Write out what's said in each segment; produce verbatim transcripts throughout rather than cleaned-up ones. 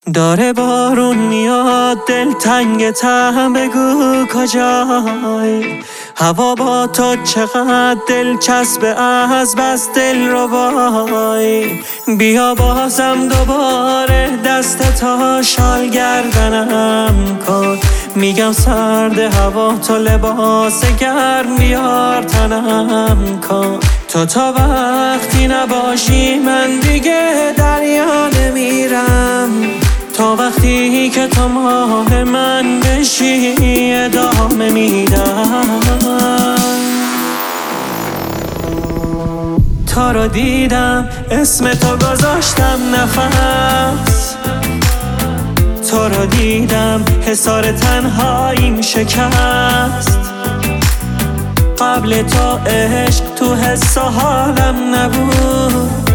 داره بارون میاد دل تنگ تم، بگو کجای هوا با تو چقدر دلچسبه، از بس دل رو بای. بیا بازم دوباره دست تا شال گردنم کن، میگم سرد هوا تو لباس گرم بیار تنم کن. تو تا وقتی نباشی من دیگه دریا نمیرم، تا وقتی که تو ماه من بشی ادامه میدم. تا رو دیدم اسم تو گذاشتم نفس، تو رو دیدم حصار تنهاییم شکست. قبل تو عشق تو حس و حالم نبود،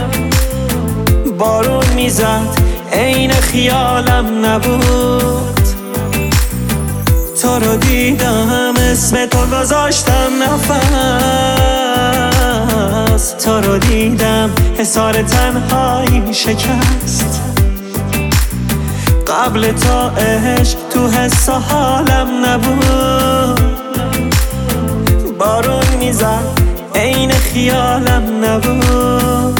بارون میزد عین خیالم نبود. تو رو دیدم اسم تو گذاشتم نفس، تو رو دیدم حصار تنهایی شکست. قبل تو عشق تو حس و حالم نبود، بارون میزد عین خیالم نبود.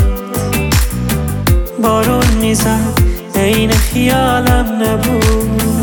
بارون میزد عین خیالم نبود.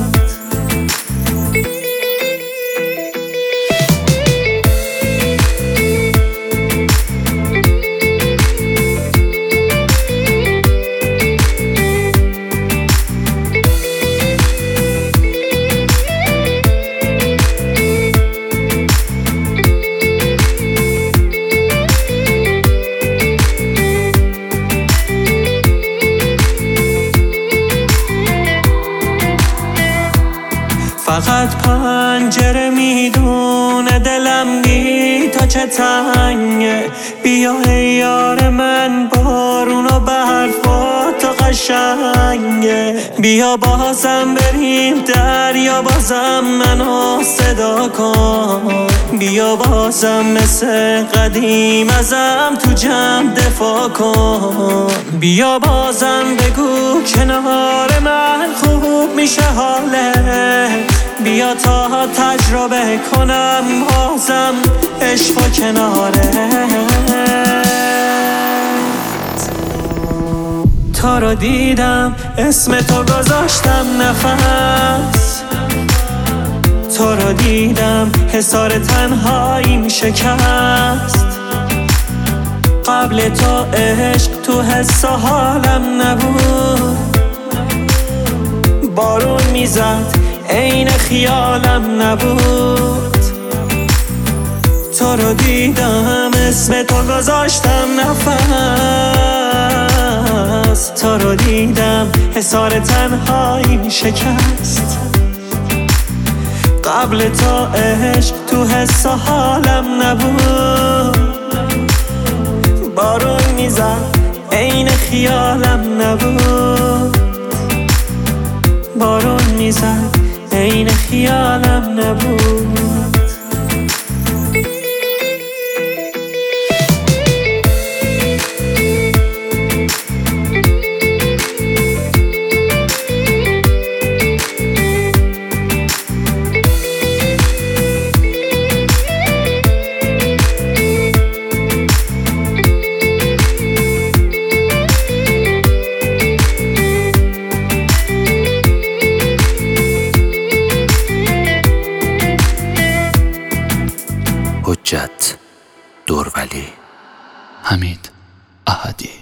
فقط پنجره میدونه دلم بی تا چه تنگه. بیا ای یار من بارون و برف با تو قشنگه. بیا بازم بریم دریا، بازم منو صدا کن. بیا بازم مثل قدیم ازم تو جمع دفاع کن. بیا بازم بگو کنار من خوب میشه حالت. بیا تا تجربه کنم بازم عشق و کنارت. تا رو دیدم اسم تو گذاشتم نفس، تو رو دیدم حصار تنهاییم شکست. قبل تو عشق تو حس و حالم نبود، بارون میزد عین خیالم نبود. تو رو دیدم اسم تو گذاشتم نفس، تو رو دیدم حصار تنهایی شکست. قبل تو عشق تو حس و حالم نبود، بارون میزد عین خیالم نبود. بارون میزد عین خیالم نبود. حجت دورولی. حمید احدی.